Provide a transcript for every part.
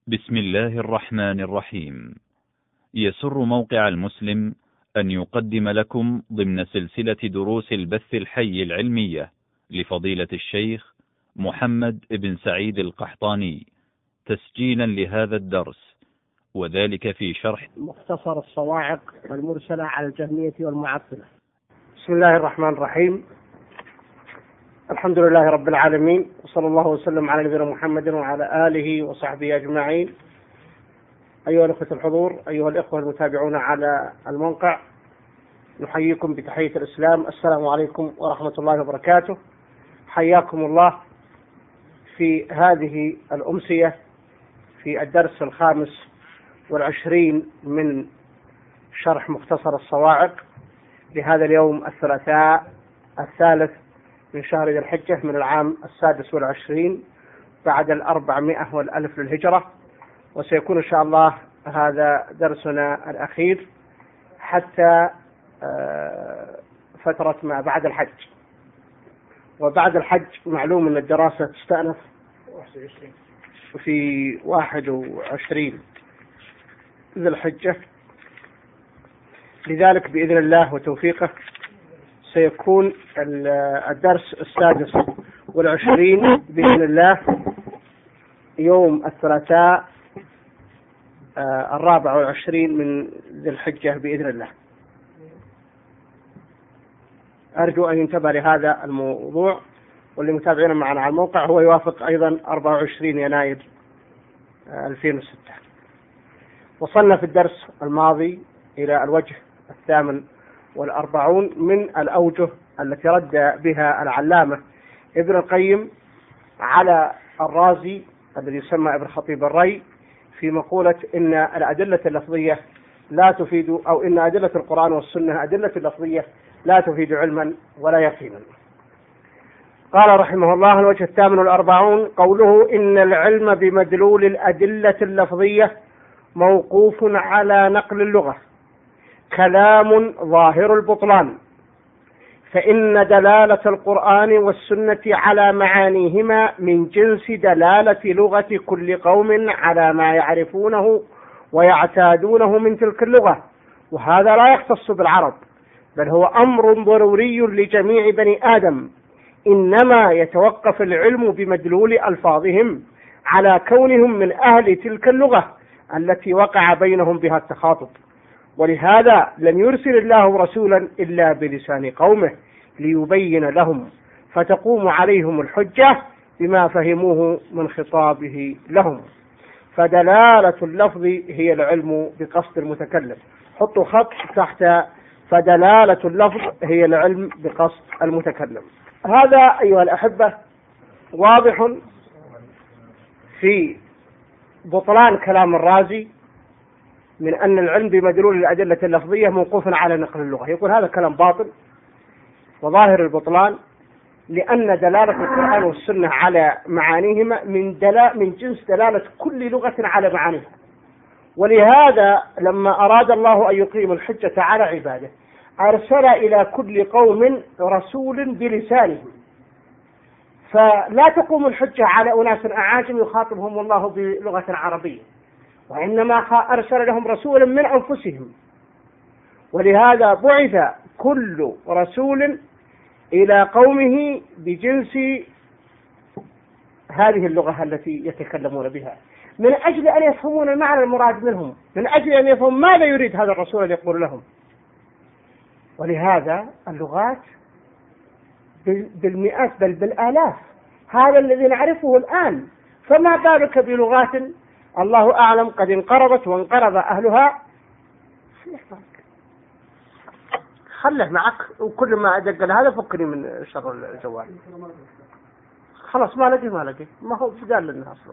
بسم الله الرحمن الرحيم. يسر موقع المسلم أن يقدم لكم ضمن سلسلة دروس البث الحي العلمية لفضيلة الشيخ محمد بن سعيد القحطاني تسجيلا لهذا الدرس، وذلك في شرح مختصر الصواعق المرسلة على الجهمية والمعطلة. بسم الله الرحمن الرحيم. الحمد لله رب العالمين، وصلى الله وسلم على نبينا محمد وعلى آله وصحبه أجمعين. أيها الأخوة الحضور، أيها الأخوة المتابعون على الموقع، نحييكم بتحية الإسلام. السلام عليكم ورحمة الله وبركاته. حياكم الله في هذه الأمسية في الدرس 25 من شرح مختصر الصواعق لهذا اليوم الثلاثاء 3 من شهر ذي الحجة من العام 26 بعد 400 للهجرة، وسيكون إن شاء الله هذا درسنا الأخير حتى فترة ما بعد الحج. وبعد الحج معلوم أن الدراسة تستأنف في 21 ذي الحجة، لذلك بإذن الله وتوفيقه سيكون الدرس 26 بإذن الله يوم الثلاثاء 24 من ذي الحجة بإذن الله. أرجو أن ينتبه لهذا الموضوع، واللي متابعين معنا على الموقع هو يوافق أيضا 24 يناير 2006. وصلنا في الدرس الماضي إلى الوجه 48 من الأوجه التي رد بها العلامة ابن القيم على الرازي الذي يسمى ابن خطيب الري في مقولة إن الأدلة اللفظية لا تفيد، أو إن أدلة القرآن والسنة أدلة اللفظية لا تفيد علما ولا يقينا. قال رحمه الله: الوجه 48 قوله إن العلم بمدلول الأدلة اللفظية موقوف على نقل اللغة كلام ظاهر البطلان، فإن دلالة القرآن والسنة على معانيهما من جنس دلالة لغة كل قوم على ما يعرفونه ويعتادونه من تلك اللغة، وهذا لا يختص بالعرب، بل هو أمر ضروري لجميع بني آدم، إنما يتوقف العلم بمدلول ألفاظهم على كونهم من أهل تلك اللغة التي وقع بينهم بها التخاطب. ولهذا لم يرسل الله رسولا إلا بلسان قومه ليبين لهم، فتقوم عليهم الحجة بما فهموه من خطابه لهم. فدلالة اللفظ هي العلم بقصد المتكلم. حطوا خط تحت فدلالة اللفظ هي العلم بقصد المتكلم. هذا أيها الأحبة واضح في بطلان كلام الرازي من أن العلم بمدلول الأدلة اللفظية موقوف على نقل اللغة. يقول هذا كلام باطل وظاهر البطلان، لأن دلالة القرآن والسنة على معانيهما من جنس دلالة كل لغة على معانيها. ولهذا لما أراد الله أن يقيم الحجة على عباده أرسل إلى كل قوم رسول بلسانه، فلا تقوم الحجة على أناس أعاجم يخاطبهم الله بلغة عربية، وإنما أرسل لهم رسولا من أنفسهم. ولهذا بعث كل رسول إلى قومه بجنس هذه اللغة التي يتكلمون بها، من أجل أن يفهمون المعنى المراد منهم، من أجل أن يفهموا ماذا يريد هذا الرسول أن يقول لهم. ولهذا اللغات بالمئات بل بالآلاف، هذا الذي نعرفه الآن، فما بالك بلغات الله أعلم قد انقرضت وانقرض أهلها. خله معك، وكل ما أدق هذا فكني من شر الجوال. خلاص ما لقي ما هو قال لنا أصلا.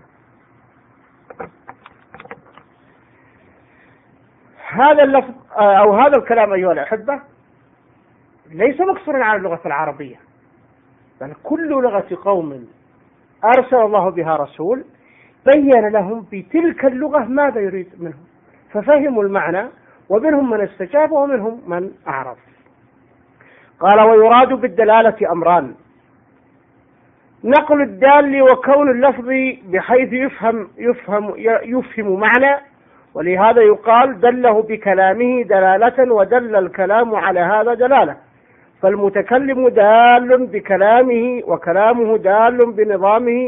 هذا اللفظ أو هذا الكلام أيها الأحبة ليس مقصورا على اللغة العربية، بل كل لغة قوم أرسل الله بها رسول بين لهم بتلك اللغة ماذا يريد منهم، ففهموا المعنى، ومنهم من استجاب ومنهم من أعرض. قال: ويراد بالدلالة أمران: نقل الدال وكون اللفظ بحيث يفهم معنى، ولهذا يقال دله بكلامه دلالة ودل الكلام على هذا دلالة، فالمتكلم دال بكلامه وكلامه دال بنظامه،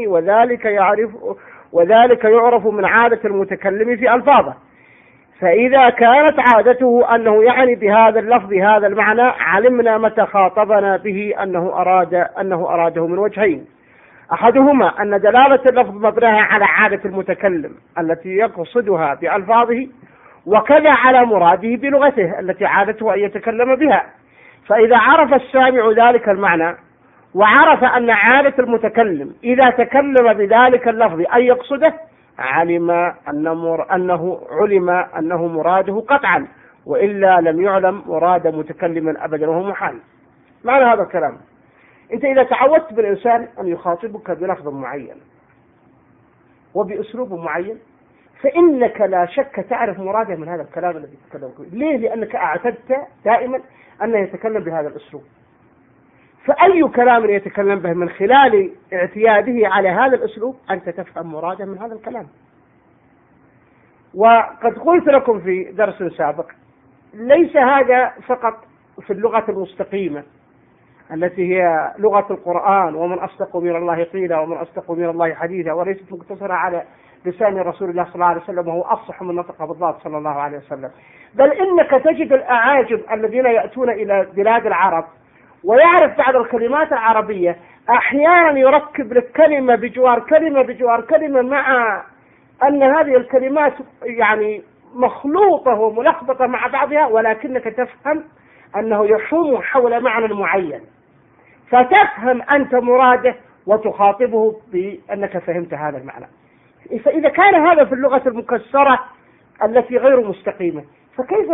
وذلك يعرف من عادة المتكلم في ألفاظه. فإذا كانت عادته أنه يعني بهذا اللفظ هذا المعنى، علمنا متى خاطبنا به أنه أراده من وجهين: أحدهما أن دلالة اللفظ مبناها على عادة المتكلم التي يقصدها بألفاظه، وكذا على مراده بلغته التي عادته أن يتكلم بها. فإذا عرف السامع ذلك المعنى وعرف أن عادة المتكلم إذا تكلم بذلك اللفظ أن يقصده، علم أنه مراده قطعا، وإلا لم يعلم مراد متكلما أبدا، وهو محال. معنى هذا الكلام: أنت إذا تعودت بالإنسان أن يخاطبك بلفظ معين وبأسلوب معين، فإنك لا شك تعرف مراده من هذا الكلام الذي يتكلم به. ليه؟ لأنك اعتدت دائما أنه يتكلم بهذا الأسلوب، فأي كلام يتكلم به من خلال اعتياده على هذا الأسلوب أنت تفهم مراده من هذا الكلام. وقد قلت لكم في درس سابق: ليس هذا فقط في اللغة المستقيمة التي هي لغة القرآن، ومن أصدق من الله قيلا ومن أصدق من الله حديثا، وليست مقتصرة على لسان رسول الله صلى الله عليه وسلم وهو أفصح من نطق بالضاد صلى الله عليه وسلم، بل إنك تجد الأعاجم الذين يأتون إلى بلاد العرب ويعرف بعض الكلمات العربية أحيانا يركب لك كلمة بجوار كلمة بجوار كلمة، مع أن هذه الكلمات يعني مخلوطة وملخبطة مع بعضها، ولكنك تفهم أنه يحوم حول معنى معين، فتفهم أنت مراده وتخاطبه بأنك فهمت هذا المعنى. فإذا كان هذا في اللغة المكسرة التي غير مستقيمة، فكيف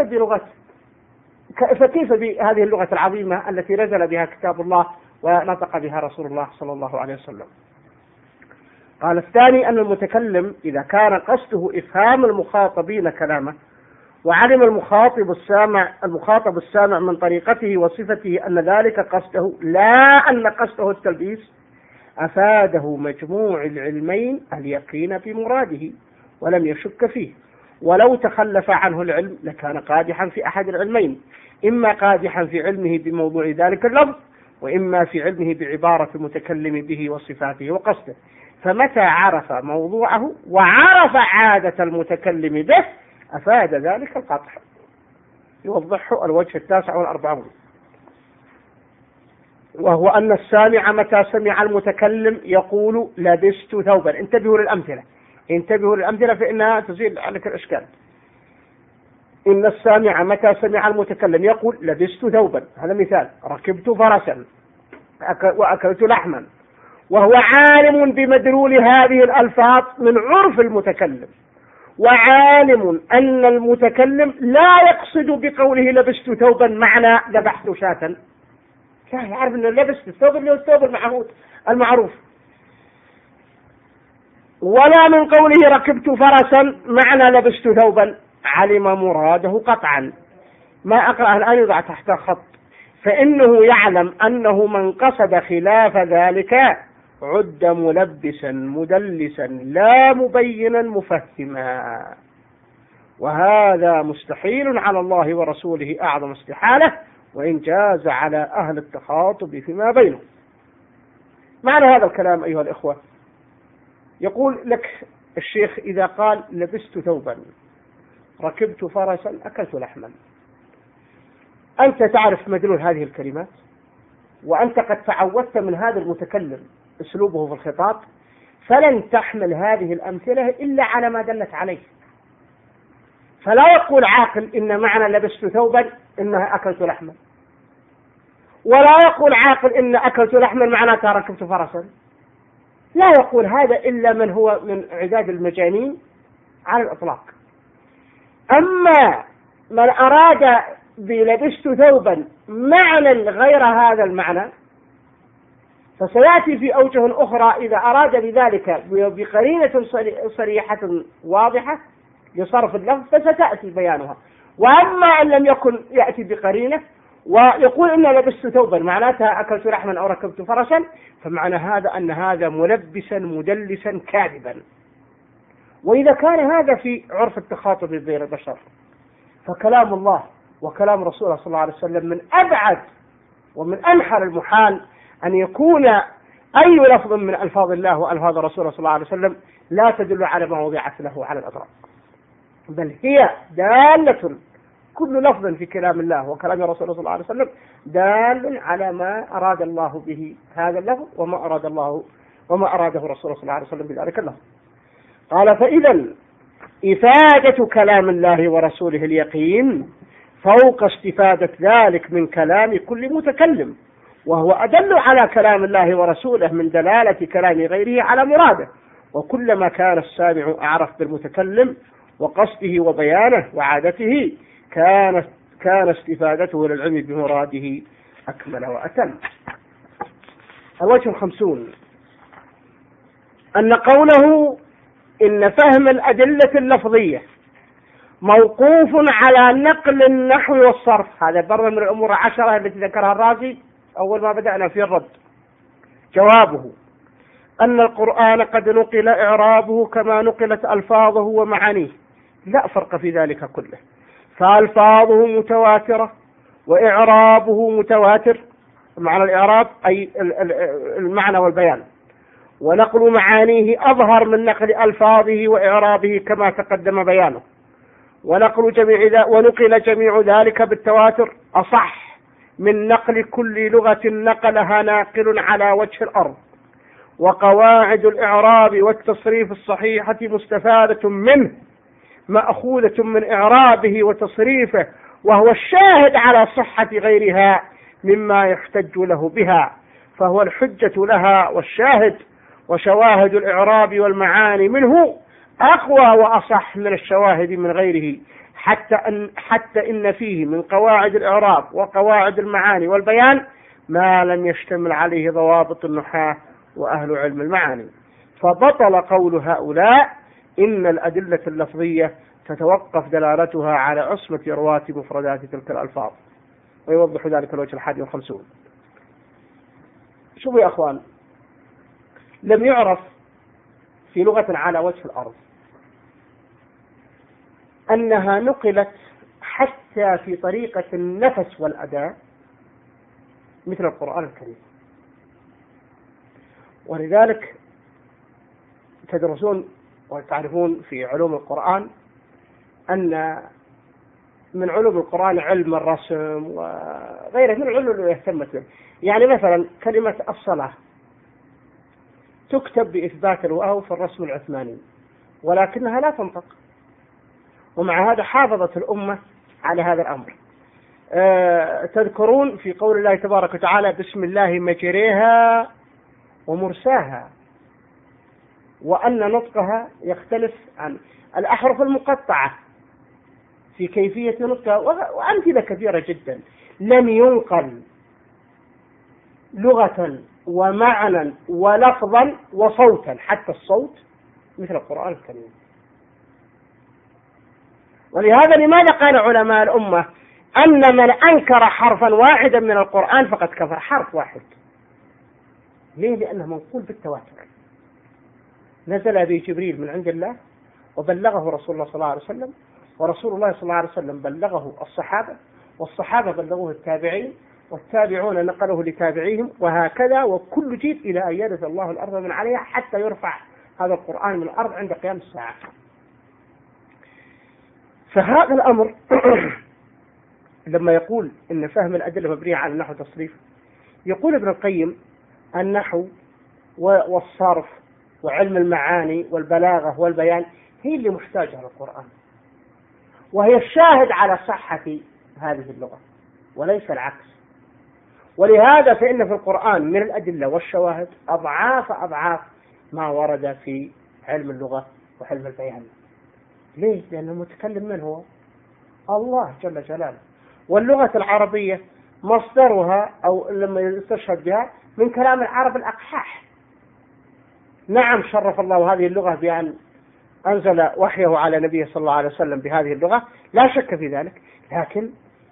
بهذه اللغة العظيمة التي نزل بها كتاب الله ونطق بها رسول الله صلى الله عليه وسلم؟ قال: الثاني أن المتكلم إذا كان قصده إفهام المخاطبين كلامه، وعلم المخاطب السامع من طريقته وصفته أن ذلك قصده لا أن قصده التلبيس، أفاده مجموع العلمين اليقين بمراده ولم يشك فيه. ولو تخلف عنه العلم لكان قادحا في أحد العلمين: إما قادحا في علمه بموضوع ذلك اللفظ، وإما في علمه بعبارة المتكلم به وصفاته وقصده. فمتى عرف موضوعه وعرف عادة المتكلم به أفاد ذلك القطع. يوضحه الوجه 49، وهو أن السامع متى سمع المتكلم يقول لبست ثوبا. انتبهوا للأمثلة فإنها تزيل عنك الإشكال. إن السامع متى سمع المتكلم يقول لبست ثوبا، هذا مثال. ركبت فرسا وأكلت لحما، وهو عالم بمدلول هذه الألفاظ من عرف المتكلم، وعالم أن المتكلم لا يقصد بقوله لبست ثوبا معنى ذبحت شاة، لا يعرف أن لبست الثوب اللي هو الثوب المعروف، ولا من قوله ركبت فرسا معنى لبست ثوبا، علم مراده قطعا. ما أقرأه الآن يضع تحت خط، فإنه يعلم أنه من قصد خلاف ذلك عد ملبسا مدلسا لا مبينا مفهما، وهذا مستحيل على الله ورسوله أعظم استحالة، وإن جاز على أهل التخاطب فيما بينهم. معنى هذا الكلام أيها الإخوة، يقول لك الشيخ إذا قال لبست ثوبا، ركبت فرسا، أكلت لحما، أنت تعرف مدلول هذه الكلمات، وأنت قد تعودت من هذا المتكلم أسلوبه في الخطاب، فلن تحمل هذه الأمثلة إلا على ما دلت عليه. فلا يقول عاقل إن معنى لبست ثوبا إنها أكلت لحما، ولا يقول عاقل إن أكلت لحما معناتها ركبت فرسا. لا يقول هذا إلا من هو من عداد المجانين على الإطلاق. أما من أراد بلبست ثوبا معنى غير هذا المعنى، فسيأتي في أوجه أخرى إذا أراد بذلك بقرينة صريحة واضحة لصرف اللفظ فستأتي بيانها. وأما أن لم يكن يأتي بقرينة ويقول إن لبست ثوبا معناتها أكلت لحما أو ركبت فرسا، فمعنى هذا أن هذا ملبسا مدلسا كاذبا. وإذا كان هذا في عرف التخاطب بين البشر، فكلام الله وكلام رسوله صلى الله عليه وسلم من أبعد ومن أنحر المحال أن يكون أي لفظ من ألفاظ الله وألفاظ رسوله صلى الله عليه وسلم لا تدل على ما وضعت له على الأطراف، بل هي دالة، كل لفظ في كلام الله وكلام رسوله صلى الله عليه وسلم دال على ما أراد الله به هذا اللفظ وما أراده رسوله صلى الله عليه وسلم بذلك اللفظ. قال: فإذا إفادة كلام الله ورسوله اليقين فوق استفادة ذلك من كلام كل متكلم، وهو أدل على كلام الله ورسوله من دلالة كلام غيره على مراده. وكلما كان السامع أعرف بالمتكلم وقصده وبيانه وعادته كان استفادته للعلم بمراده أكمل وأتم. الوجه 50 أن قوله إن فهم الأدلة اللفظية موقوف على نقل النحو والصرف، هذا برضه من الأمور 10 التي ذكرها الرازي أول ما بدأنا في الرد. جوابه أن القرآن قد نقل إعرابه كما نقلت ألفاظه ومعانيه، لا فرق في ذلك كله، فألفاظه متواترة وإعرابه متواتر، معنى الإعراب أي المعنى والبيان، ونقل معانيه أظهر من نقل ألفاظه وإعرابه كما تقدم بيانه، ونقل جميع ذلك بالتواتر أصح من نقل كل لغة نقلها ناقل على وجه الأرض. وقواعد الإعراب والتصريف الصحيحة مستفادة منه مأخوذة من إعرابه وتصريفه، وهو الشاهد على صحة غيرها مما يحتج له بها، فهو الحجة لها والشاهد. وشواهد الإعراب والمعاني منه أقوى وأصح من الشواهد من غيره، حتى إن فيه من قواعد الإعراب وقواعد المعاني والبيان ما لم يشتمل عليه ضوابط النحاة وأهل علم المعاني. فبطل قول هؤلاء إن الأدلة اللفظية تتوقف دلالتها على عصمة رواة مفردات تلك الألفاظ. ويوضح ذلك الوجه 51. شوفوا يا أخوان، لم يعرف في لغة على وجه الأرض أنها نقلت حتى في طريقة النفس والأداء مثل القرآن الكريم. ولذلك تدرسون وتعرفون في علوم القرآن أن من علوم القرآن علم الرسم وغيره من العلوم اللي يهتمت به. يعني مثلا كلمة الصلاة تكتب بإثبات الواو في الرسم العثماني ولكنها لا تنطق، ومع هذا حافظت الأمة على هذا الأمر. تذكرون في قول الله تبارك وتعالى بسم الله مجريها ومرساها، وأن نطقها يختلف عن الأحرف المقطعة في كيفية نطقها، وأمثلة كثيرة جدا. لم ينقل لغة ومعنى ولفظا وصوتا، حتى الصوت، مثل القرآن الكريم. ولهذا لماذا قال علماء الأمة أن من أنكر حرفا واحدا من القرآن فقد كفر؟ حرف واحد. ليه؟ لأنه منقول بالتواتر، نزل به جبريل من عند الله وبلغه رسول الله صلى الله عليه وسلم، ورسول الله صلى الله عليه وسلم بلغه الصحابة، والصحابة بلغوه التابعين، والتابعون نقلوه لتابعيهم، وهكذا وكل جيل إلى أن يرث الله الأرض من عليها حتى يرفع هذا القرآن من الأرض عند قيام الساعة. فهذا الأمر لما يقول إن فهم الأدلة مبنية على النحو والتصريف، يقول ابن القيم النحو والصرف وعلم المعاني والبلاغة والبيان هي اللي محتاجة للقرآن، وهي الشاهد على صحة هذه اللغة وليس العكس. ولهذا فإن في القرآن من الأدلة والشواهد أضعاف ما ورد في علم اللغة وعلم البيان. ليه؟ لأن المتكلم من هو؟ الله جل جلاله. واللغة العربية مصدرها أو لما يستشهد بها من كلام العرب الأقحاح. نعم شرف الله هذه اللغة بأن أنزل وحيه على نبيه صلى الله عليه وسلم بهذه اللغة، لا شك في ذلك، لكن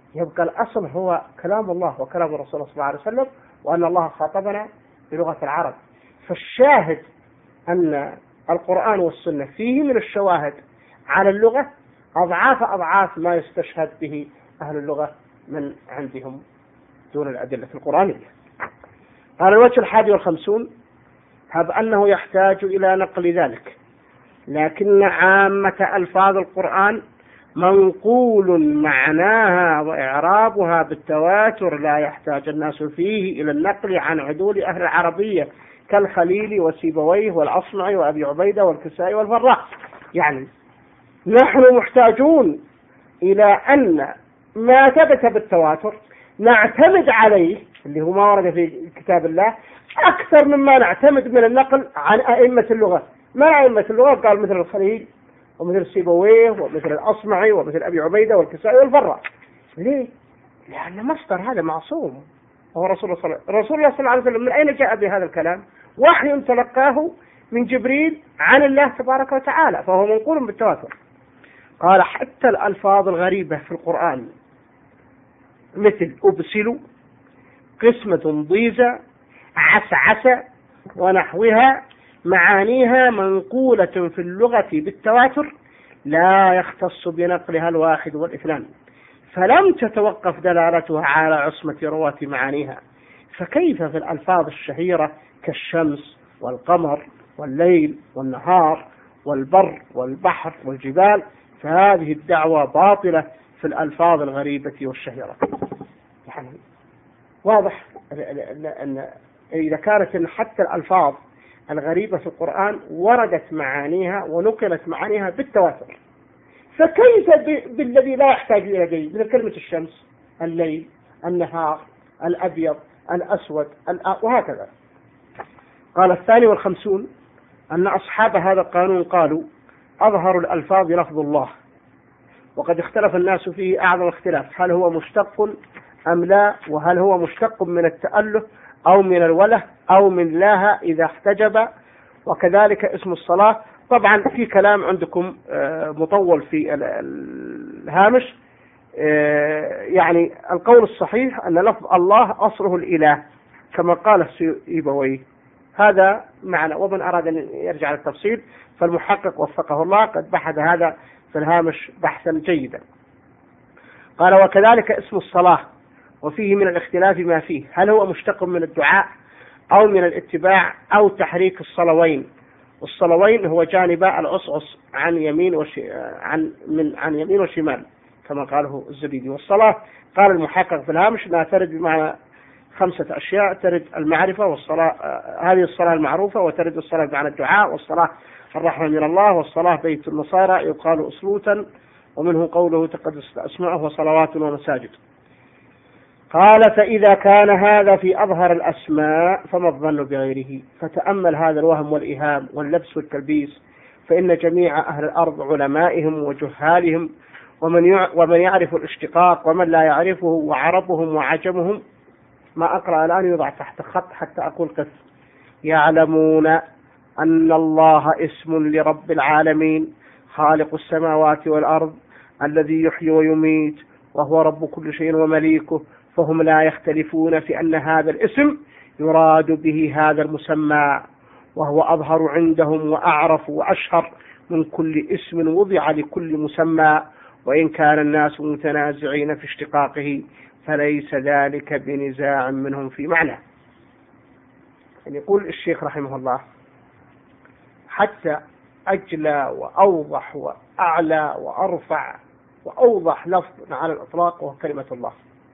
يبقى الأصل هو كلام الله وكلام الرسول صلى الله عليه وسلم، وأن الله خاطبنا بلغة العرب. فالشاهد أن القرآن والسنة فيه من الشواهد على اللغة أضعاف ما يستشهد به أهل اللغة من عندهم دون الأدلة القرآنية. قال الوجه 51: هب أنه يحتاج إلى نقل ذلك، لكن عامة ألفاظ القرآن منقول معناها وإعرابها بالتواتر، لا يحتاج الناس فيه إلى النقل عن عدول أهل العربية كالخليل وسيبويه والأصمعي وأبي عبيدة والكسائي والفراء. يعني نحن محتاجون إلى أن ما ثبت بالتواتر نعتمد عليه، اللي هو ما ورد في كتاب الله، أكثر مما نعتمد من النقل عن أئمة اللغة. ما أئمة اللغة؟ قال مثل الخليل ومثل سيبويه ومثل الأصمعي ومثل أبي عبيدة والكسائي والفراء. ليه؟ لأن مصدر هذا معصوم، هو رسول الله صلى الله عليه وسلم. من أين جاء بهذا الكلام؟ وحي تلقاه من جبريل عن الله تبارك وتعالى، فهو منقول بالتواتر. قال حتى الألفاظ الغريبة في القرآن مثل أبسل، قسمة ضيزة، عسعسة ونحوها معانيها منقولة في اللغة بالتواتر، لا يختص بنقلها الواحد والاثنان، فلم تتوقف دلالتها على عصمة رواة معانيها. فكيف في الألفاظ الشهيرة كالشمس والقمر والليل والنهار والبر والبحر والجبال؟ فهذه الدعوة باطلة في الألفاظ الغريبة والشهيرة. يعني واضح أن إذا كانت حتى الألفاظ الغريبة في القرآن وردت معانيها ونقلت معانيها بالتواتر، فكيف بالذي لا يحتاج إلى دليل مثل كلمة الشمس، الليل، النهار، الأبيض، الأسود، وهكذا. قال 52: أن أصحاب هذا القانون قالوا أظهر الألفاظ لفظ الله، وقد اختلف الناس فيه أعظم اختلاف، هل هو مشتق أم لا، وهل هو مشتق من التأله أو من الوله أو من لاها إذا احتجب، وكذلك اسم الصلاة. طبعا في كلام عندكم مطول في الهامش. يعني القول الصحيح أن لفظ الله أصله الإله كما قال سيبويه، هذا معنى. ومن أراد أن يرجع للتفصيل فالمحقق وفقه الله قد بحث هذا في الهامش بحثا جيدا. قال وكذلك اسم الصلاة، وفيه من الاختلاف ما فيه، هل هو مشتق من الدعاء أو من الاتباع أو تحريك الصلوين. والصلوين هو جانبا العصعص عن يمين عن يمين وشمال كما قاله الزبيدي. والصلاة قال المحقق في الهامش لا ترد بمعنى 5 أشياء: ترد المعرفة، والصلاة هذه الصلاة المعروفة، وترد الصلاة بمعنى الدعاء، والصلاة الرحمة من الله، والصلاة بيت النصارى يقال أصلوتا، ومنه قوله تقدست أسماءه وصلوات ومساجد. قال فإذا كان هذا في أظهر الأسماء فما الظن بغيره؟ فتأمل هذا الوهم والإيهام واللبس والتلبيس، فإن جميع أهل الأرض علمائهم وجهالهم ومن يعرف الاشتقاق ومن لا يعرفه، وعربهم وعجمهم، ما أقرأ الآن يوضع تحت خط حتى أقول قف، يعلمون أن الله اسم لرب العالمين خالق السماوات والأرض الذي يحيي ويميت وهو رب كل شيء ومليكه، فهم لا يختلفون في أن هذا الاسم يراد به هذا المسمى، وهو أظهر عندهم وأعرف وأشهر من كل اسم وضع لكل مسمى، وإن كان الناس متنازعين في اشتقاقه فليس ذلك بنزاع منهم في معنى. يعني يقول الشيخ رحمه الله حتى أجلى وأوضح وأعلى وأرفع وأوضح لفظ على الإطلاق وهو كلمة الله.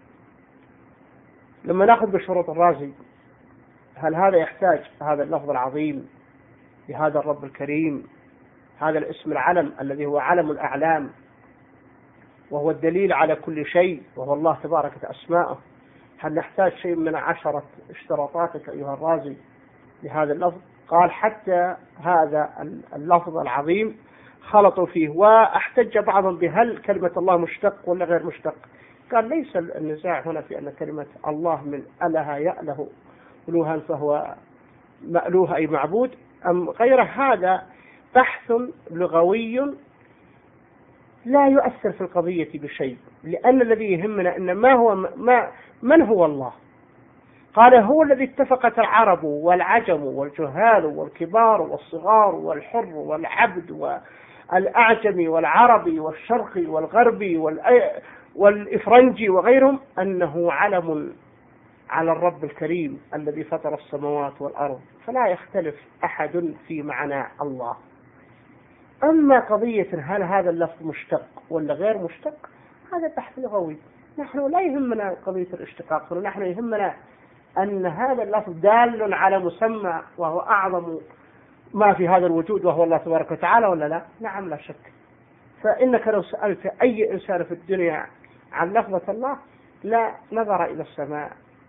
لما نأخذ بشروط الرازي، هل هذا يحتاج هذا اللفظ العظيم لهذا الرب الكريم، هذا الاسم العلم الذي هو علم الأعلام وهو الدليل على كل شيء وهو الله تبارك أسماءه، هل نحتاج شيء من 10 اشتراطاتك أيها الرازي لهذا اللفظ؟ قال حتى هذا اللفظ العظيم خلطوا فيه، واحتج بعضهم بهل كلمة الله مشتق ولا غير مشتق. قال ليس النزاع هنا في أن كلمة الله من أله يأله ألوها فهو مألوه أي معبود أم غير، هذا بحث لغوي لا يؤثر في القضية بشيء، لأن الذي يهمنا أن من هو الله. قال هو الذي اتفقت العرب والعجم والجهال والكبار والصغار والحر والعبد والأعجم والعربي والشرقي والغربي والإفرنجي وغيرهم أنه علم على الرب الكريم الذي فطر السماوات والأرض، فلا يختلف أحد في معنى الله. أما قضية هل هذا اللفظ مشتق ولا غير مشتق، هذا بحث لغوي، نحن لا يهمنا قضية الاشتقاق، نحن يهمنا أن هذا اللفظ دال على مسمى وهو أعظم ما في هذا الوجود وهو الله تبارك وتعالى، ولا لا؟ نعم لا شك. فإنك لو سألت أي إنسان في الدنيا عن لفظة الله لا نظر إلى السماء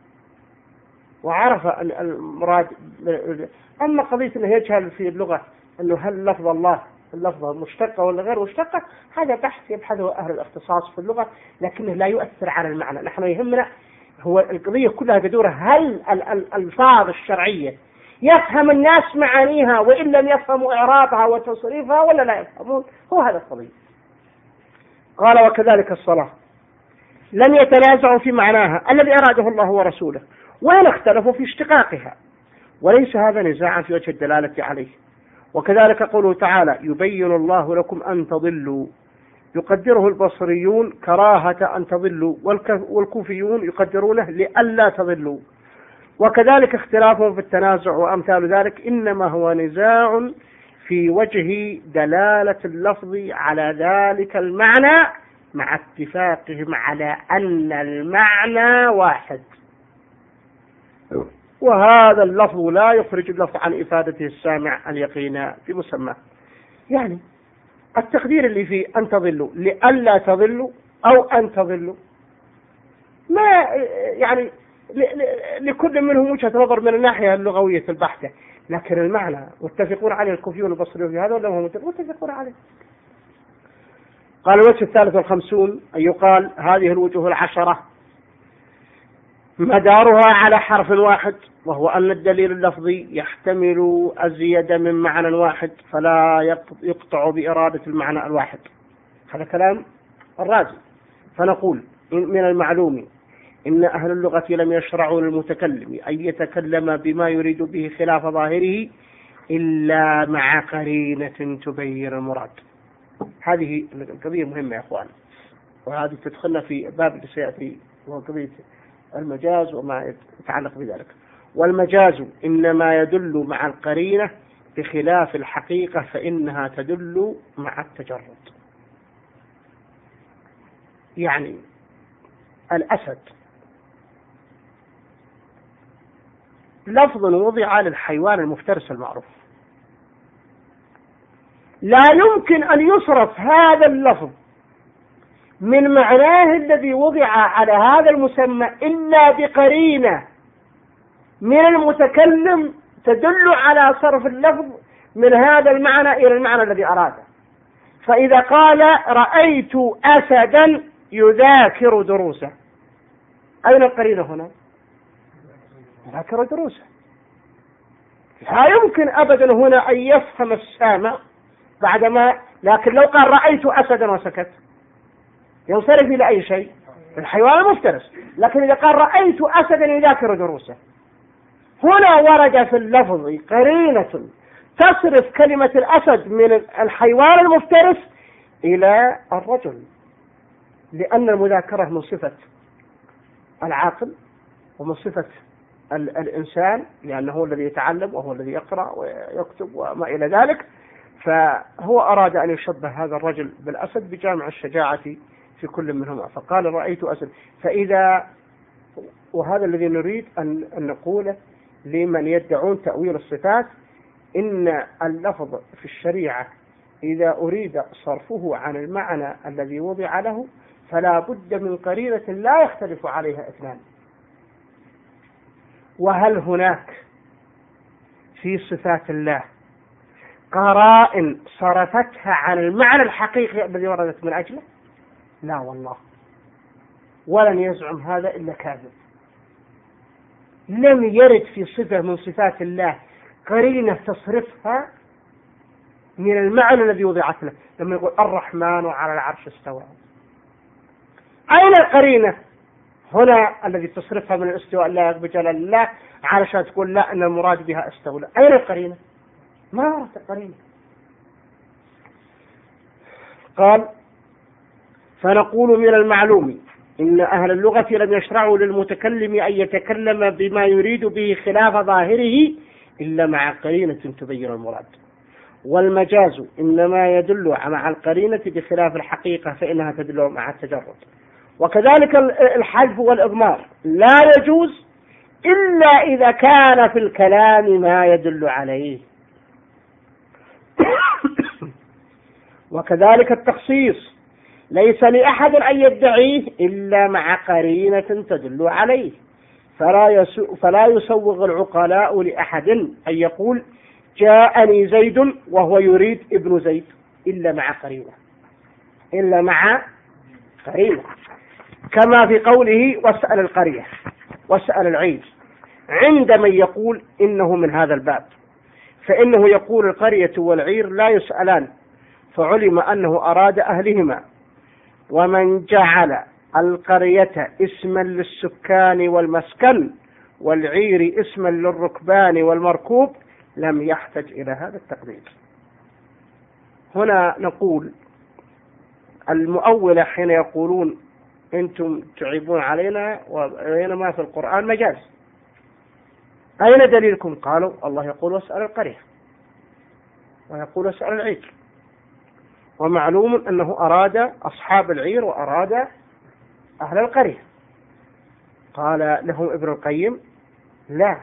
وعرف المراد. أما قضية أنه يجهل في اللغة أنه هل لفظ الله اللفظة مشتقة ولا غير مشتقة، هذا بحث يبحثه أهل الاختصاص في اللغة، لكنه لا يؤثر على المعنى. نحن يهمنا هو القضية كلها تدور هل الألفاظ الشرعية يفهم الناس معانيها وإن لم يفهموا إعرابها وتصريفها ولا لا يفهمون، هو هذا القضية. قال وكذلك الصلاة لم يتنازعوا في معناها الذي أراده الله ورسوله، ولا اختلفوا في اشتقاقها، وليس هذا نزاعا في وجه الدلالة عليه. وكذلك قوله تعالى يبين الله لكم أن تضلوا، يقدره البصريون كراهة أن تضلوا، والكوفيون يقدرونه لئلا تضلوا. وكذلك اختلافهم في التنازع وأمثال ذلك إنما هو نزاع في وجه دلالة اللفظ على ذلك المعنى مع اتفاقهم على أن المعنى واحد، وهذا اللفظ لا يخرج اللفظ عن إفادته السامع اليقين في مسماه. يعني التقدير اللي فيه أن تضلوا لئلا تضلوا أو أن تضلوا، ما يعني لكل منهم وجهة نظر من الناحية اللغوية البحتة، لكن المعنى متفقون عليه الكوفيون والبصريون في هذا ولا هم متفقون عليه. قال الوجه 53 أن يقال هذه الوجوه 10 مدارها على حرف واحد، وهو أن الدليل اللفظي يحتمل أزيد من معنى واحد فلا يقطع بإرادة المعنى الواحد. هذا كلام الرازي. فنقول من المعلوم إن أهل اللغة لم يشرعوا للمتكلم أن يتكلم بما يريد به خلاف ظاهره إلا مع قرينة تبين المراد. هذه القضية مهمة يا أخوان، وهذه تدخلنا في باب اللي سيأتي وهو قضية المجاز وما يتعلق بذلك. والمجاز إنما يدل مع القرينة بخلاف الحقيقة فإنها تدل مع التجرد. يعني الأسد لفظ وضع للحيوان المفترس المعروف، لا يمكن أن يصرف هذا اللفظ من معناه الذي وضع على هذا المسمى إلا بقرينة من المتكلم تدل على صرف اللفظ من هذا المعنى إلى المعنى الذي أراده. فإذا قال رأيت أسدا يذاكر دروسه، أين القرينة هنا؟ يذاكر دروسه. لا يمكن أبدا هنا أن يفهم السامع بعدما، لكن لو قال رأيت أسدا وسكت ينصرف إلى أي شيء؟ الحيوان المفترس. لكن إذا قال رأيت أسدا يذاكر دروسه، هنا ورد في اللفظ قرينة تصرف كلمة الأسد من الحيوان المفترس إلى الرجل، لأن المذاكرة من صفة العاقل ومن صفة الإنسان، لأنه هو الذي يتعلم وهو الذي يقرأ ويكتب وما إلى ذلك. فهو أراد أن يشبه هذا الرجل بالأسد بجامع الشجاعة في كل منهما، فقال رأيت أسد. فإذا، وهذا الذي نريد أن نقوله لمن يدعون تأويل الصفات، إن اللفظ في الشريعة إذا أريد صرفه عن المعنى الذي وضع له فلا بد من قرينة لا يختلف عليها اثنان. وهل هناك في صفات الله قرائن صرفتها عن المعنى الحقيقي الذي وردت من أجله؟ لا والله، ولن يزعم هذا إلا كاذب. لم يرد في صفة من صفات الله قرينة تصرفها من المعنى الذي وضعت له. لما يقول الرحمن على العرش استوى، أين القرينة هنا الذي تصرفها من الاستواء لا بجلال الله علشان تقول لا أن المراد بها استولى؟ أين القرينة؟ ما وردت القرينة. قال فنقول من المعلوم إن أهل اللغة لم يشرعوا للمتكلم أن يتكلم بما يريد به خلاف ظاهره إلا مع قرينة تبين المراد، والمجاز إنما يدل مع القرينة بخلاف الحقيقة فإنها تدل مع التجرد. وكذلك الحذف والإضمار لا يجوز إلا إذا كان في الكلام ما يدل عليه. وكذلك التخصيص ليس لأحد أن يدعيه إلا مع قرينة تدل عليه، فلا يسوغ العقلاء لأحد أن يقول جاءني زيد وهو يريد ابن زيد إلا مع قرينة، إلا مع قرينة، كما في قوله واسأل القرية واسأل العير عند من يقول إنه من هذا الباب، فإنه يقول القرية والعير لا يسألان، فعلم أنه أراد أهلهما. ومن جعل القرية اسما للسكان والمسكن والعير اسما للركبان والمركوب لم يحتج إلى هذا التقدير. هنا نقول المؤولة حين يقولون أنتم تعيبون علينا وبينما في القرآن مجاز، أين دليلكم؟ قالوا الله يقول واسأل القرية ويقول واسأل العير، ومعلوم أنه أراد أصحاب العير وأراد أهل القرية. قال لهم ابن القيم لا،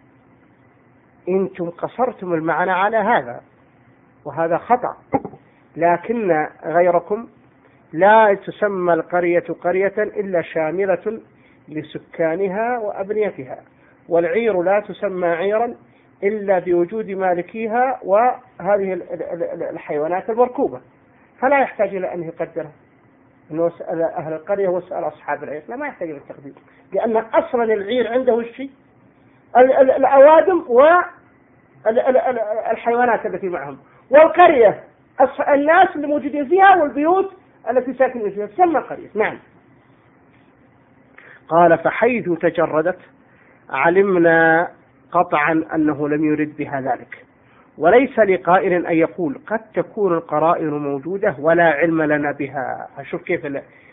أنتم قصرتم المعنى على هذا وهذا خطأ، لكن غيركم لا تسمى القرية قرية إلا شاملة لسكانها وأبنيتها، والعير لا تسمى عيرا إلا بوجود مالكيها وهذه الحيوانات المركوبة، فلا يحتاج إلى أن يقدرها أنه سأل أهل القرية وسأل أصحاب العير، لا ما يحتاج إلى التقدير، لأن أصلا العير عنده الشيء الأوادم والحيوانات التي معهم، والقرية الناس اللي موجودين فيها والبيوت التي ساكنين فيها تسمى قرية. نعم. قال فحيث تجردت علمنا قطعا أنه لم يرد بها ذلك، وليس لقائل أن يقول قد تكون القرائن موجودة ولا علم لنا بها. شوف كيف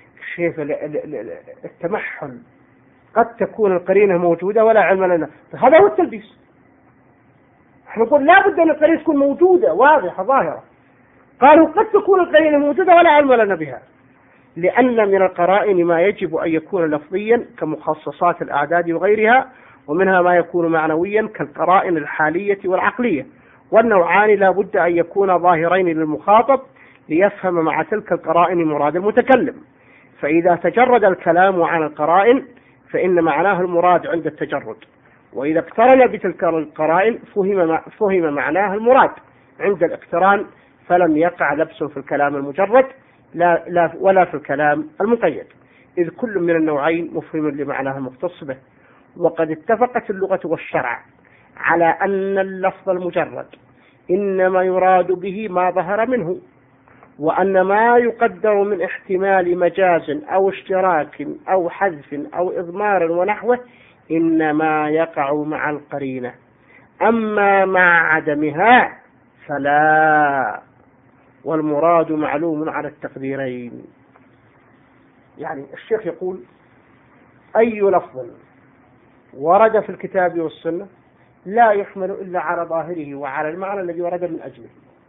التمحل، قد تكون القرينة موجودة ولا علم لنا، هذا هو التلبيس. نقول لا بد أن القرينة تكون موجودة واضحة ظاهرة، قالوا قد تكون القرينة موجودة ولا علم لنا بها، لأن من القرائن ما يجب أن يكون لفظيا كمخصصات الأعداد وغيرها، ومنها ما يكون معنويا كالقرائن الحالية والعقلية، والنوعان لا بد أن يكون ظاهرين للمخاطب ليفهم مع تلك القرائن مراد المتكلم. فإذا تجرد الكلام عن القرائن فإن معناه المراد عند التجرد، وإذا اقترن بتلك القرائن فهم معناه المراد عند الاقتران، فلم يقع لبس في الكلام المجرد ولا في الكلام المقيد، إذ كل من النوعين مفهم لمعناه المختص به. وقد اتفقت اللغة والشرع على أن اللفظ المجرد إنما يراد به ما ظهر منه، وأن ما يقدر من احتمال مجاز أو اشتراك أو حذف أو إضمار ونحوه إنما يقع مع القرينة، أما مع عدمها فلا، والمراد معلوم على التقديرين. يعني الشيخ يقول أي لفظ ورد في الكتاب والسنة لا يحمل إلا على ظاهره وعلى المعنى الذي ورد من أجله،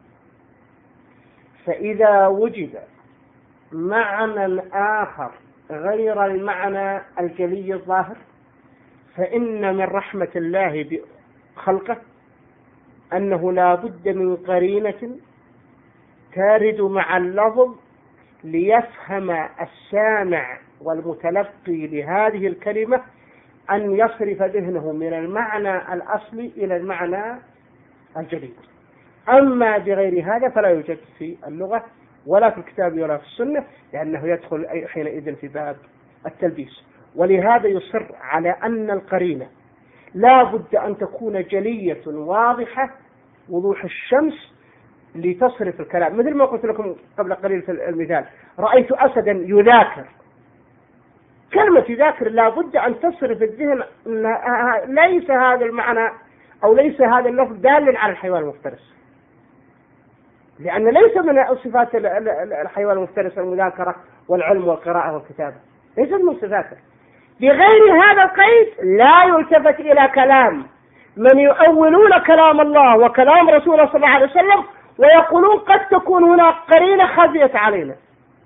فإذا وجد معنى آخر غير المعنى الجلي الظاهر فإن من رحمة الله بخلقه أنه لا بد من قرينة تارد مع اللفظ ليفهم السامع والمتلقي لهذه الكلمة أن يصرف ذهنه من المعنى الأصلي إلى المعنى الجديد. أما بغير هذا فلا يوجد في اللغة ولا في الكتاب ولا في السنة، لأنه يدخل حينئذ في باب التلبيس. ولهذا يصر على أن القرينة لا بد أن تكون جلية واضحة وضوح الشمس لتصرف الكلام، مثل ما قلت لكم قبل قليل في المثال، رأيت أسدا يذاكر. كلمة يذاكر لابد أن تصرف الذهن ليس هذا المعنى أو ليس هذا اللفظ دالا على الحيوان المفترس، لأن ليس من صفات الحيوان المفترس المذاكرة والعلم والقراءة والكتابة، ليس من صفاته. بغير هذا القيد لا يلتفت إلى كلام من يؤولون كلام الله وكلام رسوله صلى الله عليه وسلم ويقولون قد تكون هناك قرينة خفيت علينا.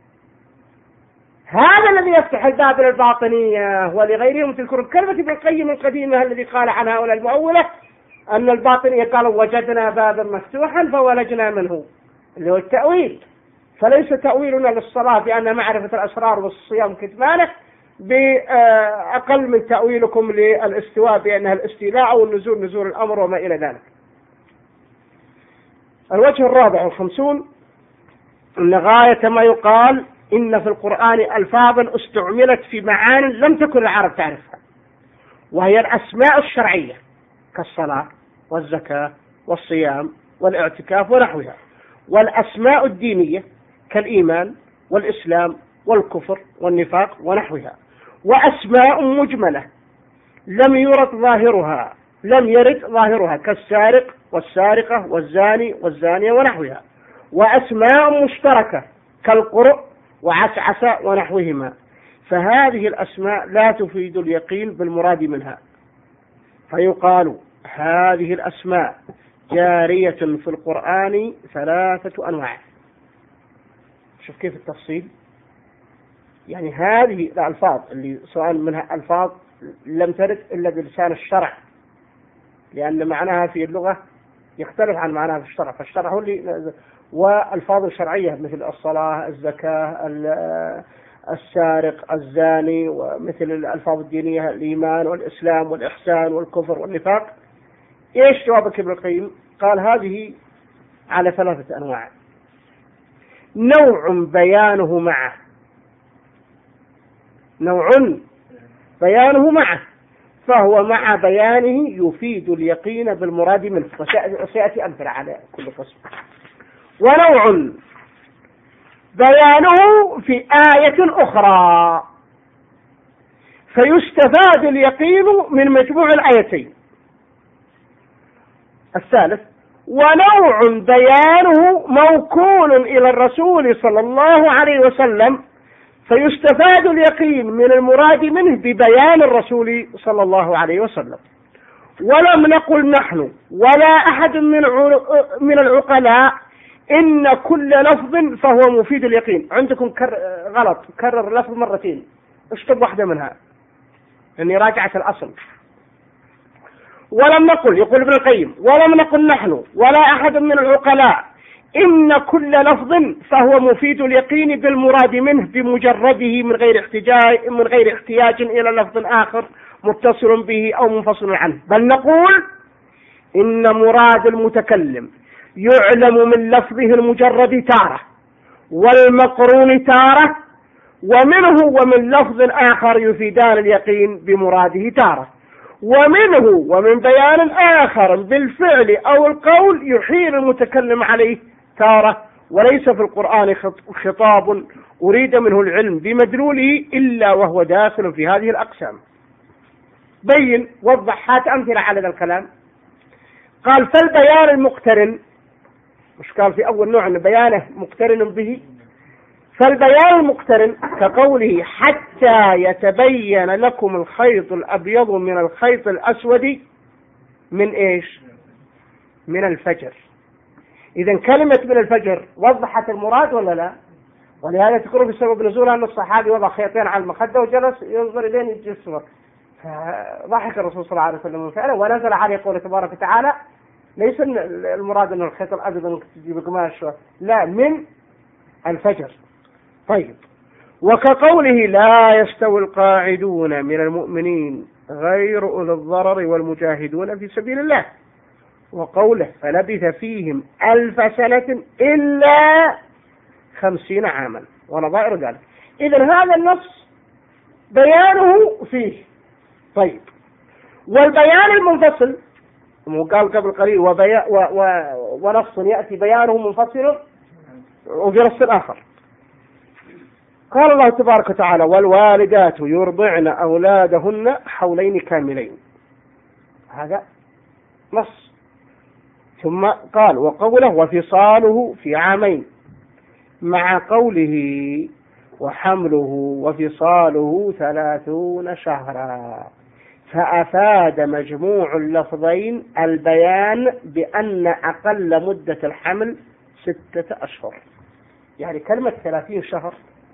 هذا الذي يفتح الباب للباطنية ولغيرهم. تذكرون كلمة ابن القيم القديمة الذي قال عن هؤلاء المؤولة أن الباطنية قالوا وجدنا بابا مفتوحا فولجنا منه، اللي هو التأويل. فليس تأويلنا للصلاة بأن معرفة الأسرار والصيام كتمانه بأقل من تأويلكم للاستواء بأنها الاستيلاء أو النزول نزول الأمر وما إلى ذلك. الوجه الرابع والخمسون أن غاية ما يقال إن في القرآن ألفاظا استعملت في معان لم تكن العرب تعرفها، وهي الأسماء الشرعية كالصلاة والزكاة والصيام والاعتكاف ونحوها، والأسماء الدينية كالإيمان والإسلام والكفر والنفاق ونحوها، وأسماء مجملة لم يرد ظاهرها كالسارق والسارقة والزاني والزانية ونحوها، وأسماء مشتركة كالقرء وعسعس ونحوهما. فهذه الأسماء لا تفيد اليقين بالمراد منها، فيقال هذه الأسماء جارية في القرآن 3 أنواع. شوف كيف التفصيل، يعني هذه الألفاظ اللي سواء منها ألفاظ لم ترد إلا بلسان الشرع، لأن معناها في اللغة يختلف عن معناها في الشرع، فالشرع هو اللي والألفاظ شرعية مثل الصلاة الزكاة السارق الزاني، ومثل الألفاظ الدينية الإيمان والإسلام والإحسان والكفر والنفاق. إيش جوابك ابن القيم؟ قال هذه على 3 أنواع. نوع بيانه معه فهو مع بيانه يفيد اليقين بالمراد منه، وسيأتي أمثلة على كل قسم. ونوع بيانه في آية أخرى فيستفاد اليقين من مجموع الآيتين. الثالث ونوع بيانه موكول إلى الرسول صلى الله عليه وسلم فيستفاد اليقين من المراد منه ببيان الرسول صلى الله عليه وسلم. ولم نقل نحن ولا أحد من العقلاء إن كل لفظ فهو مفيد اليقين. عندكم غلط، كرر اللفظ مرتين، اشطب واحدة منها لأني راجعت الأصل. ولم نقل، يقول ابن القيم، ولم نقل نحن ولا أحد من العقلاء إن كل لفظ فهو مفيد اليقين بالمراد منه بمجرده من غير احتياج إلى لفظ آخر متصل به أو منفصل عنه، بل نقول إن مراد المتكلم يعلم من لفظه المجرد تارة والمقرون تارة، ومنه ومن لفظ آخر يفيدان اليقين بمراده تارة، ومنه ومن بيان آخر بالفعل أو القول يحيل المتكلم عليه تارة. وليس في القرآن خطاب أريد منه العلم بمدلوله إلا وهو داخل في هذه الأقسام. بين وضح هات أمثلة على هذا الكلام. قال فالبيان المقترن، مش قال في أول نوع أن بيانه مقترن به، فالبيان المقترن كقوله حتى يتبين لكم الخيط الأبيض من الخيط الأسود من إيش؟ من الفجر. إذن كلمة من الفجر وضحت المراد ولا لا؟ ولهذا تقولوا في سبب نزولها أن الصحابي وضع خيطين على المخدة وجلس ينظر إليه يتجسر، فضحك الرسول صلى الله عليه وسلم من فعله ونزل عليه قوله تبارك وتعالى ليس المراد أن الخيط الأبيض أنك تجيب قماش، لا، من الفجر. طيب، وكقوله لا يستوي القاعدون من المؤمنين غير أولي الضرر والمجاهدون في سبيل الله، وقوله فلبث فيهم 1000 سنة إلا 50 عاما ونظائر ذلك. إذن هذا النص بيانه فيه. طيب، والبيان المنفصل وقال قبل قليل ونص يأتي بيانه منفصل وفي نص آخر. قال الله تبارك وتعالى والوالدات يرضعن أولادهن حولين كاملين، هذا نص. ثم قال وقوله وفصاله في عامين، مع قوله وحمله وفصاله 30 شهرا، فأفاد مجموع اللفظين البيان بأن أقل مدة الحمل 6 أشهر. يعني كلمة 30 شهر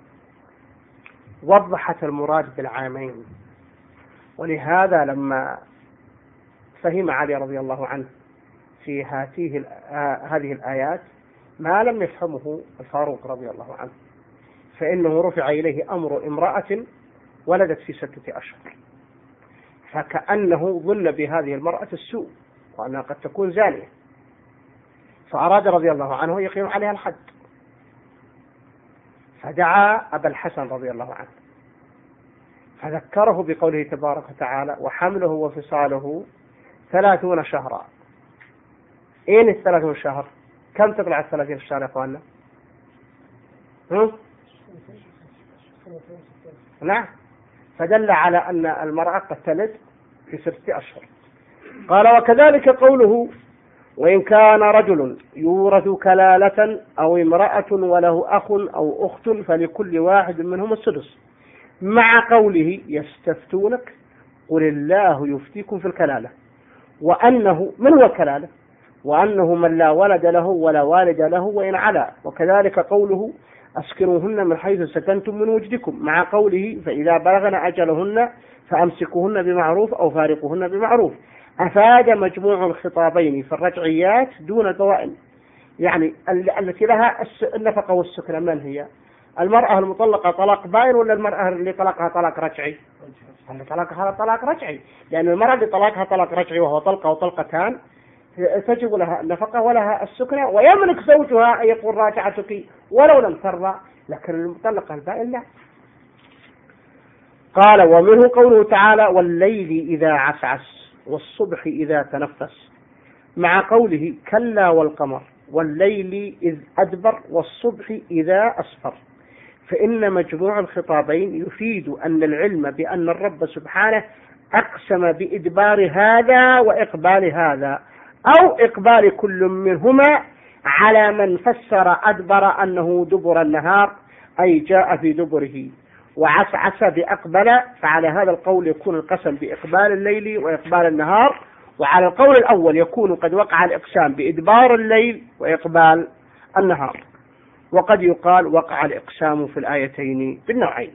وضحت المراد بالعامين. ولهذا لما فهم علي رضي الله عنه في هذه الآيات ما لم يفهمه الفاروق رضي الله عنه، فإنه رفع إليه أمر امرأة ولدت في 6 أشهر، فكأنه ظن بهذه المرأة السوء وأنها قد تكون زانية، فأراد رضي الله عنه يقيم عليها الحد، فدعا أبا الحسن رضي الله عنه فذكره بقوله تبارك وتعالى وحمله وفصاله 30 شهرا. إيه 30 شهر؟ كم تطلع 30 شهر يا أخواننا؟ نعم. فدل على أن المرأة قد تلد في 6 أشهر. قال وكذلك قوله وإن كان رجل يورث كلالة أو امرأة وله أخ أو أخت فلكل واحد منهم السدس، مع قوله يستفتونك قل الله يفتيكم في الكلالة، وأنه من هو الكلالة؟ وأنه من لا ولد له ولا والد له وإن علا. وكذلك قوله أسكنوهن من حيث سكنتم من وجدكم، مع قوله فإذا بلغن أجلهن فأمسكوهن بمعروف أو فارقوهن بمعروف. أفاد مجموع الخطابين في الرجعيات دون البوائن، يعني التي لها النفقة والسكنة من هي؟ المرأة المطلقة طلاق بائن ولا المرأة اللي طلقها طلاق رجعي؟ اللي طلقها طلاق رجعي، لأن المرأة اللي طلقها طلاق رجعي وهو طلقة وطلقتان تجب لها النفقة ولها السكنة، ويملك زوجها أن يقول راجعتك ولو لم ترضى، لكن المطلقة البائن لا. قال ومنه قوله تعالى والليل إذا عسعس والصبح إذا تنفس، مع قوله كلا والقمر والليل إذ أدبر والصبح إذا أسفر. فإن مجموع الخطابين يفيد أن العلم بأن الرب سبحانه أقسم بإدبار هذا وإقبال هذا، أو إقبال كل منهما على من فسر أدبر أنه دبر النهار أي جاء في دبره، وعسعس بأقبل، فعلى هذا القول يكون القسم بإقبال الليل وإقبال النهار، وعلى القول الأول يكون قد وقع الإقسام بإدبار الليل وإقبال النهار. وقد يقال وقع الإقسام في الآيتين بالنوعين.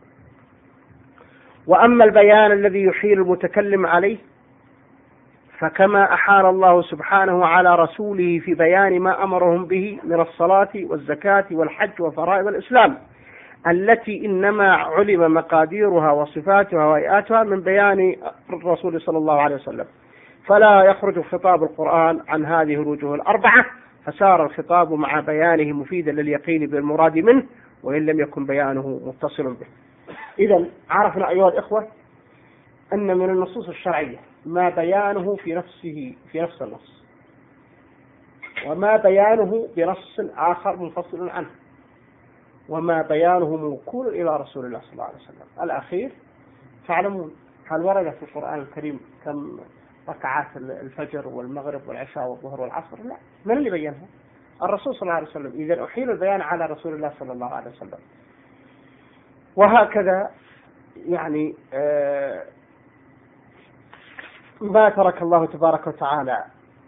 وأما البيان الذي يحيل المتكلم عليه فكما أحال الله سبحانه على رسوله في بيان ما أمرهم به من الصلاة والزكاة والحج وفرائض الإسلام التي إنما علم مقاديرها وصفاتها وهيئاتها من بيان الرسول صلى الله عليه وسلم، فلا يخرج خطاب القرآن عن هذه الوجوه ال4، فسار الخطاب مع بيانه مفيدا لليقين بالمراد منه وإن لم يكن بيانه متصل به. إذا عرفنا أيها الإخوة أن من النصوص الشرعية ما بيانه في نفس النص، وما بيانه بنص آخر منفصل عنه، وما بيانه موكول إلى رسول الله صلى الله عليه وسلم. الأخير تعلمون هل ورد في القرآن الكريم كم ركعات الفجر والمغرب والعشاء والظهر والعصر؟ لا. من اللي بينها؟ الرسول صلى الله عليه وسلم. إذا أحيل البيان على رسول الله صلى الله عليه وسلم. وهكذا يعني ما ترك الله تبارك وتعالى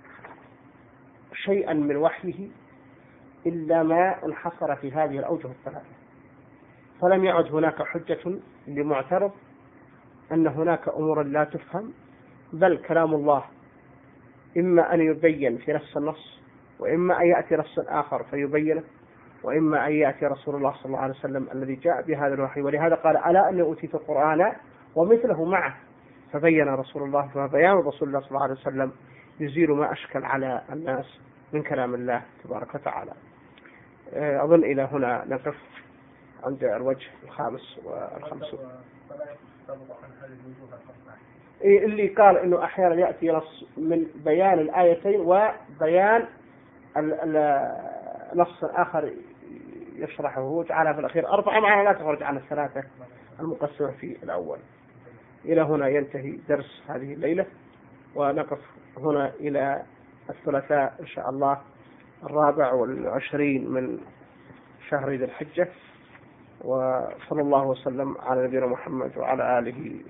شيئا من وحيه إلا ما انحصر في هذه الأوجه الثلاثة، فلم يعد هناك حجة لمعترض أن هناك أمور لا تفهم، بل كلام الله إما أن يبين في نفس النص، وإما أن يأتي نص آخر فيبينه، وإما أن يأتي رسول الله صلى الله عليه وسلم الذي جاء بهذا الوحي. ولهذا قال ألا أني أوتيت القرآن ومثله معه، فبين رسول الله، فبيان رسول الله صلى الله عليه وسلم يزيل ما أشكل على الناس من كلام الله تبارك وتعالى. أظن إلى هنا نقف عند الوجه 5 و50. اللي قال إنه أحيانا يأتي نص من بيان الآيتين وبيان نص آخر يشرحه وجعلها في الأخير 4 معنى لا تخرج عن الثلاثة المقسمة في الأول. إلى هنا ينتهي درس هذه الليلة، ونقف هنا إلى الثلاثاء إن شاء الله 24 من شهر ذي الحجة. وصلى الله وسلم على نبينا محمد وعلى آله